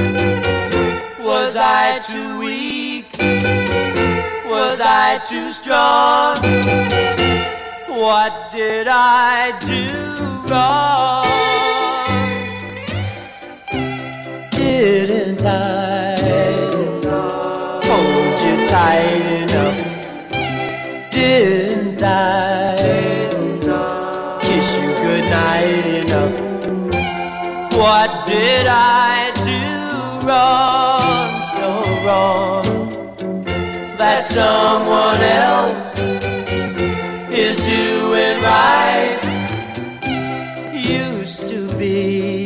Was I too weak? Was I too strong? What did I do wrong? Didn't I hold you tight enough? Didn't I kiss you goodnight enough? What did I do wrong, so wrong, that someone else is doing right? Used to be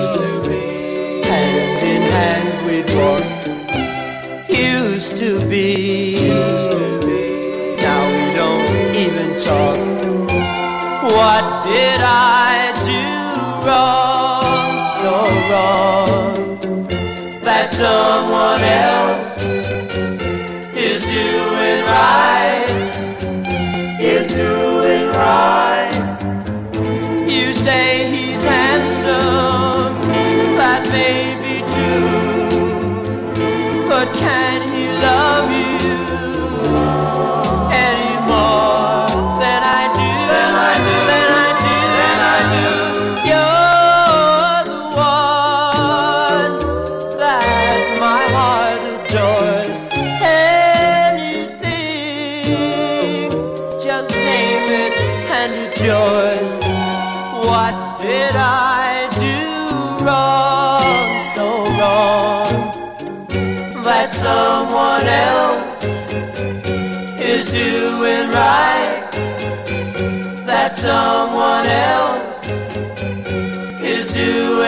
hand in hand we'd walk. Used to be, now we don't even talk. What did I do wrong, so wrong, that someone else is doing right, is doing right? You say he's handsome, that may be true, but can he love you any more than I do? Than I do, than I do, than I do. You're the one that my heart adores. Anything, just name it and it's yours. What did I do wrong, so wrong, that someone else is doing right, that someone else is doing